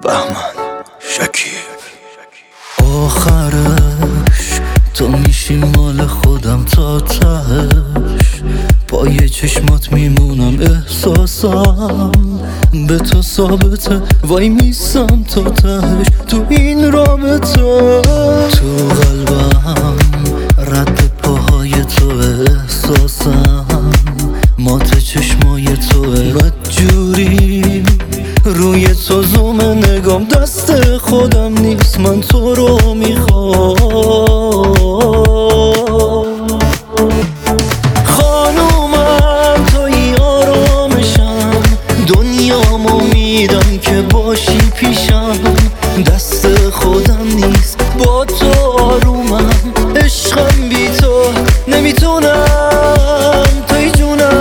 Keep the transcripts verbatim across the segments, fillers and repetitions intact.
بهمن شکیب. آخرش تو میشی مال خودم تا تهش، پای چشمات میمونم احساسم به تو ثابته، وای میسم تا تهش تو این رابطه. تو قلبم رد پاهای تو احساسم، مات چشمای تو بدجوری روی تو زوم نگام دست خودم نیست، من تو رو میخوام. خانومم توی آرامشم، دنیامو میدم که باشی پیشم، دست خودم نیست با تو آرومم، عشقم بی تو نمیتونم، توی جونم.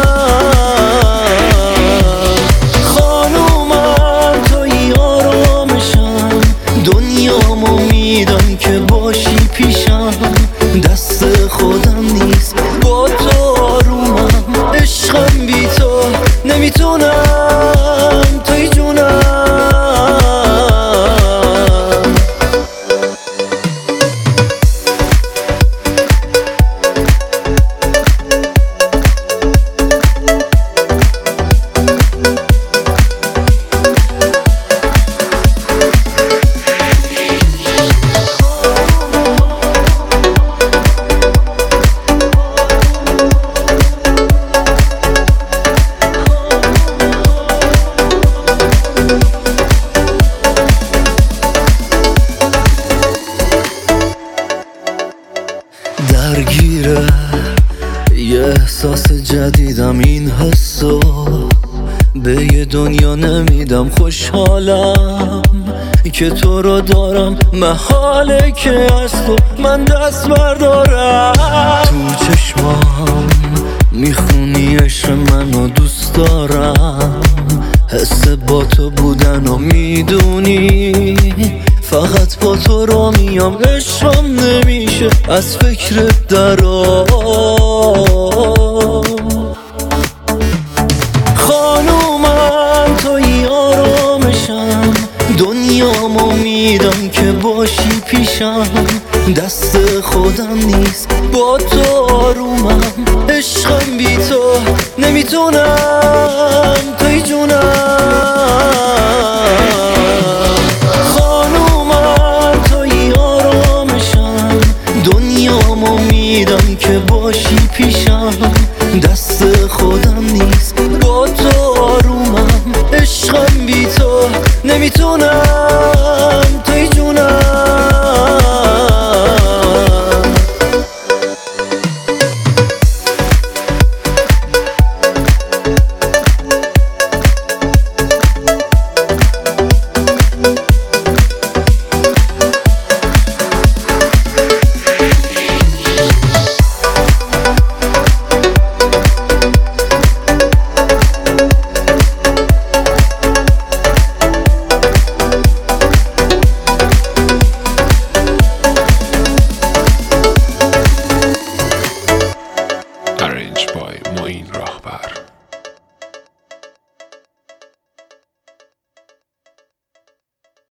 خانومم توی آرامشم، دنیامو میدم که باشی پیشم، دست خودم نیست با تو آرومم، عشقم بی تو نمیتونم، توی جونم. درگیره یه احساس جدیدم، این حسو به یه دنیا نمیدم، خوشحالم که تو رو دارم، محاله که از تو من دست بردارم. تو چشمام میخونی عشق منو دوست دارم، حس با تو بودن و میدونی فقط با تو رو میام، عشقم نمیشه از فکرت درام. خانومم توی آرامشم، دنیامو میدم که باشی پیشم، دست خودم نیست با تو آرومم، عشقم بی تو نمیتونم، توی جونم. خانومم توی آرامشم، دنیامو میدم که باشی پیشم، دست خودم نیست با تو آرومم، عشقم بی تو نمیتونم.